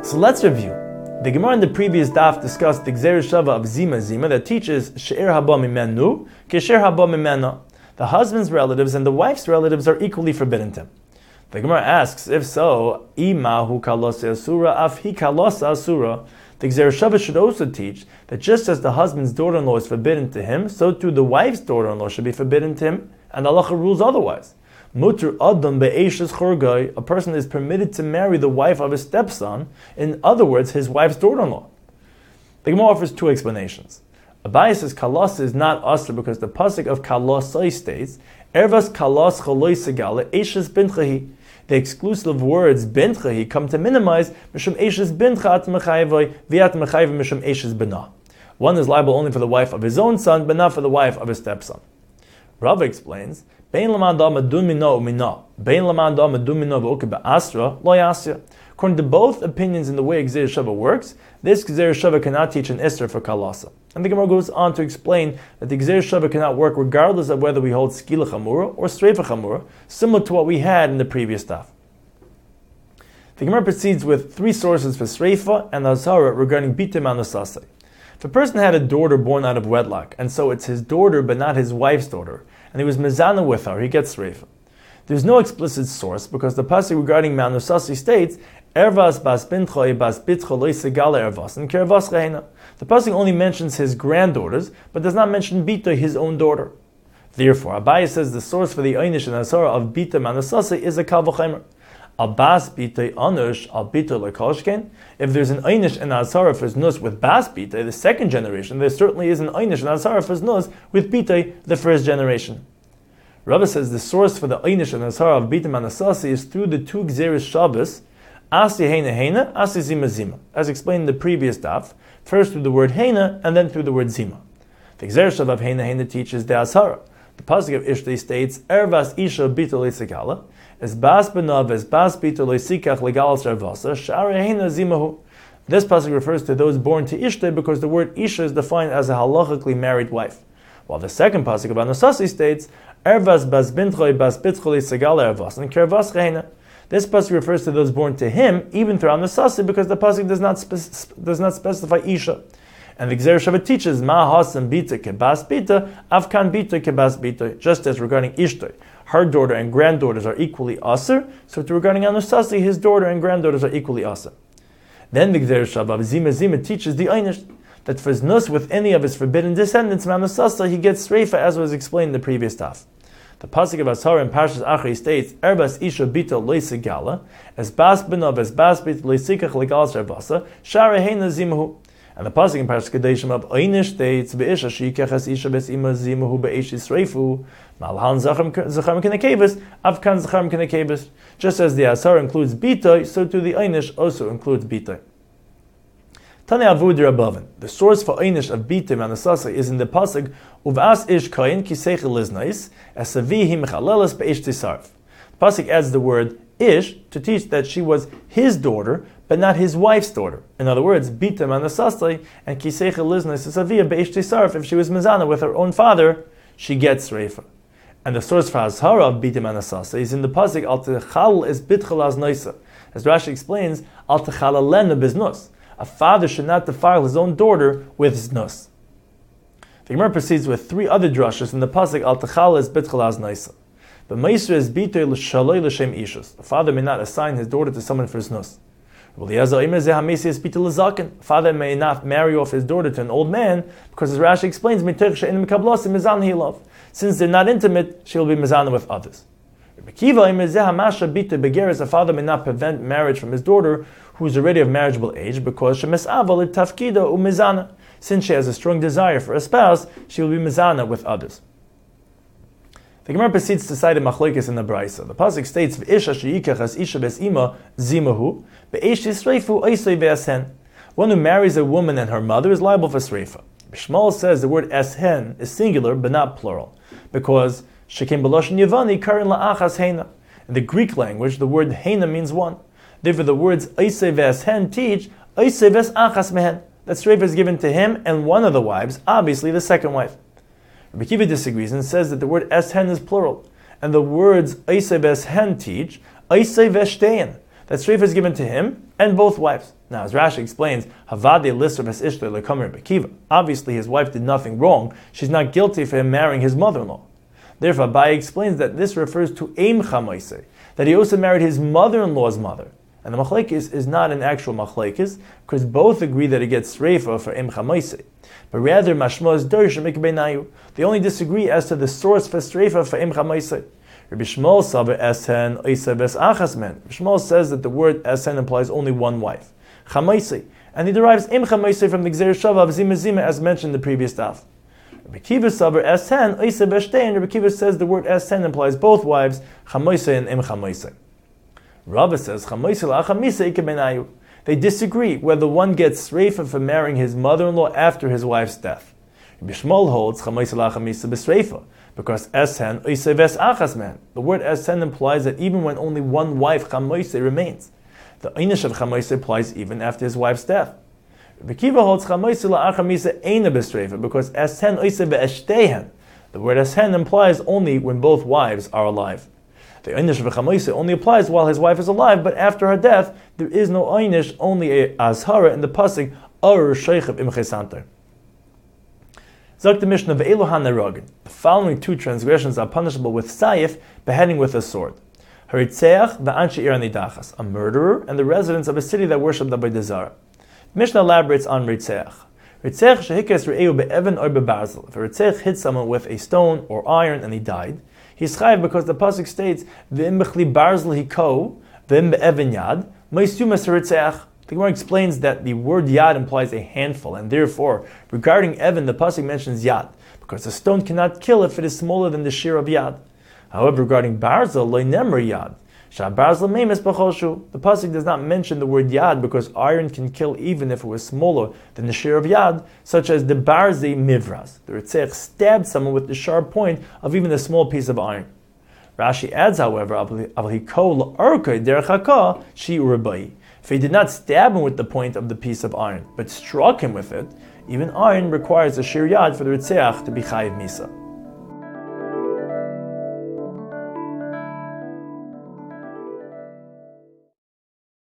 So let's review. The Gemara in the previous daf discussed the Gzeir Shava of Zima that teaches She'er haba mimenu kesher haba mimena. The husband's relatives and the wife's relatives are equally forbidden to him. The Gemara asks, if so, Imahu kalose asura afhi kalose asura. The Gzeir Shava should also teach that just as the husband's daughter-in-law is forbidden to him, so too the wife's daughter-in-law should be forbidden to him, and Allah rules otherwise. Mutur adam be'eshes chorgai, a person is permitted to marry the wife of his stepson, in other words, his wife's daughter-in-law. The Gemara offers two explanations. Abaye says kalas is not asr because the pasuk of kalasai states, ervas kalas chaloi segale eshes binchahi. The exclusive words binchahi come to minimize mishum eshes bincha at mechayvoi viat mechayvoi mishum eshes bina. One is liable only for the wife of his own son, but not for the wife of his stepson. Rava explains, Bein laman da madun mino umina. Bein laman da madun mino v'oke ba'asra lo yasya. According to both opinions in the way Gzeir Shava works, this Gzeir Shava cannot teach an Isser for Kalasa. And the Gemara goes on to explain that the Gzeir Shava cannot work regardless of whether we hold Skila Chamura or Streifa Chamura, similar to what we had in the previous daf. The Gemara proceeds with three sources for Streifa and Azhara regarding Bitem Anasase. If a person had a daughter born out of wedlock, and so it's his daughter but not his wife's daughter, and he was mezana with her, he gets Streifa. There's no explicit source because the pasuk regarding Manusasi states, Ervas bas bintchoi bas bitcho lo segale ervas and kervas reina. The pasuk only mentions his granddaughters, but does not mention Bita, his own daughter. Therefore, Abaye says the source for the Einish and Asara of Bita Manusasi is a Kal V'chomer. Al bas Bita anush al Bita lekoshken. If there's an Einish and Asara for Znus with bas Bita, the second generation, there certainly is an Einish and Asara for Znus with Bita, the first generation. Rava says the source for the Einish and Asara of Bita Manasasi is through the two Gzeris Shabbos, Asi Heina Heina, Asi Zima Zima, as explained in the previous daf, first through the word Heina and then through the word Zima. The Gzeir Shava of Heina Heina teaches the Asara. The pasuk of Ishtay states, Ervas Isha Bita Le'Sekala, Es Bas Benav, Es Bas Bita Le'Sikach Legal Servasa, Shara Heina Zimahu. This pasuk refers to those born to Ishtay because the word Isha is defined as a halachically married wife. While the second pasuk of Anasasi states, Ervas Bas Bintchoi Bas Bitcholi Segala Ervas, and Kervas Reina. This pasuk refers to those born to him, even through Anasasi, because the pasuk does not specify Isha. And the Gzeir Shava teaches, Ma Hasan Bita Kebas Bita, Avkan Bita Kebas Bita, just as regarding Ishtay, her daughter and granddaughters are equally Aser, so regarding Anasasi, his daughter and granddaughters are equally Aser. Then the Gzeir Shava of Zima Zima teaches the Einish, that for Znus with any of his forbidden descendants, Manasasa, he gets Streifa, as was explained in the previous daf. The pasuk of Asara in Parshas Achri states, Erbas Isha Bita Le'Sigala, as Bas Benav, as Bas Bita Le'Sikach Legal Servasa, Shara Heina Zimahu. And the pasuk in Parshas Kedeshim of Einish states, Ve'isha Shikach as Isha Bes Ima Zimahu Be'eshi Streifu, Malhan Zacham Kenekebes, Avkan Zacham Kenekebes. Just as the Asara includes Bita, so too the Einish also includes Bita. Tane Avud Rabbavan. The source for Einish of Bitim and Asasa is in the pasuk Uvas Ish Kain Kiseichel Liznais Esavihi Mechalelas Be'ish Tisarf. The pasuk adds the word Ish to teach that she was his daughter, but not his wife's daughter. In other words, Bitim and Asasa and Kiseichel Liznais Esavihi Be'ish Tisarf. If she was mezana with her own father, she gets Reifa. And the source for Azhara of Bitim and Asasa is in the pasuk Al Techal is Bitchel Az Noisa. As Rashi explains, Al Techalalena Biznus. A father should not defile his own daughter with znus. The Gemara proceeds with three other drashas in the pasuk Al Techal is Bitchel Az Naisa. But Meiser is Bitoy L'Shaloi L'Shem Ishus. A father may not assign his daughter to someone for znus. A father may not marry off his daughter to an old man because, as Rashi explains, since they're not intimate, she will be mizana with others. A father may not prevent marriage from his daughter who is already of marriageable age because since she has a strong desire for a spouse, she will be mizana with others. The Gemara proceeds to cite a machlokes in the Braisa. The pasuk states, "V'isha she'ikach as isha bes ima zimahu be'esh yisreifu oisei ve'ashen." One who marries a woman and her mother is liable for sreifa. Shmuel says the word eshen is singular but not plural because shekem b'loshen Yevani karin la'achas heina. In the Greek language, the word heina means one. Therefore, the words oisei ve'ashen teach oisei ve'achas mehen. That sreifa is given to him and one of the wives, obviously the second wife. Rabbi Kiva disagrees and says that the word eshen is plural, and the words eisei veshen teach eisei veshtein. That sreifa is given to him and both wives. Now, as Rashi explains, Havade Lisser Ves Ishtay Lekamer Bekiva. Obviously, his wife did nothing wrong. She's not guilty for him marrying his mother-in-law. Therefore, Abaye explains that this refers to Eim Chamaisei, that he also married his mother-in-law's mother. And the machlekes is not an actual machlekes, because both agree that it gets sreifa for Eim Chamaisei. But rather, Mashma is Dersh and Mikbenayu. They only disagree as to the source for sreifa for Eim Chamaisei. Rabbi Shmuel Saber Esen Oisa Ves Achas Men. Rabbi Shmuel says that the word Esen implies only one wife. Chamaisei, and he derives Im Chamaisei from the Gzeir Shava of Zima Zima as mentioned in the previous daf. Rabbi Kiva Saber Esen Oisa Beshte, and Rabbi Kiva says the word Esen implies both wives, Chamaisei and Im Chamaisei. Rava says Chamaisei la'achamisei kebenayu. They disagree whether one gets sreifa for marrying his mother-in-law after his wife's death. Rabbi Shmuel holds Chamaisei la'achamisei b'sreifa, because Esen Oisa Ves Achas Men. The word Esen implies that even when only one wife, Chamaisei, remains. The einish of Chamaisei applies even after his wife's death. Rabbi Kiva holds Chamaisei la'achamisei eina b'sreifa, because Esen Oisa be'eshtehen. The word Esen implies only when both wives are alive. The einish of Chamaisei only applies while his wife is alive, but after her death, there is no einish, only a azhara in the pasuk Ar Sheichav Im Chesanter. Zok the Mishnah Ve'eluhan Neragin. The following two transgressions are punishable with sayif, beheading with a sword. Haritzeach v'anshi ir nidachas, a murderer and the residents of a city that worshipped Avodah Zarah. Mishnah elaborates on Ritzeach. Ritzeach shehikes re'eu be'evan or be'barzel. If a Ritzeach hit someone with a stone or iron and he died, he's chayiv because the pasuk states v'im b'chli barzel hiko v'im be'evan yad ma'isumas Ritzeach. The Gemara explains that the word yad implies a handful, and therefore, regarding Evan, the pasuk mentions yad, because the stone cannot kill if it is smaller than the shear of yad. However, regarding barzel, loy nemer yad, shah barzel meimes b'choshu. The pasuk does not mention the word yad because iron can kill even if it was smaller than the shear of yad, such as the barze mivras. The Ritzeach stabbed someone with the sharp point of even a small piece of iron. Rashi adds, however, avhiko la'arkei derech hakah shi urabai. If he did not stab him with the point of the piece of iron, but struck him with it, even iron requires a shir yad for the Ritzeach to be chayiv misa.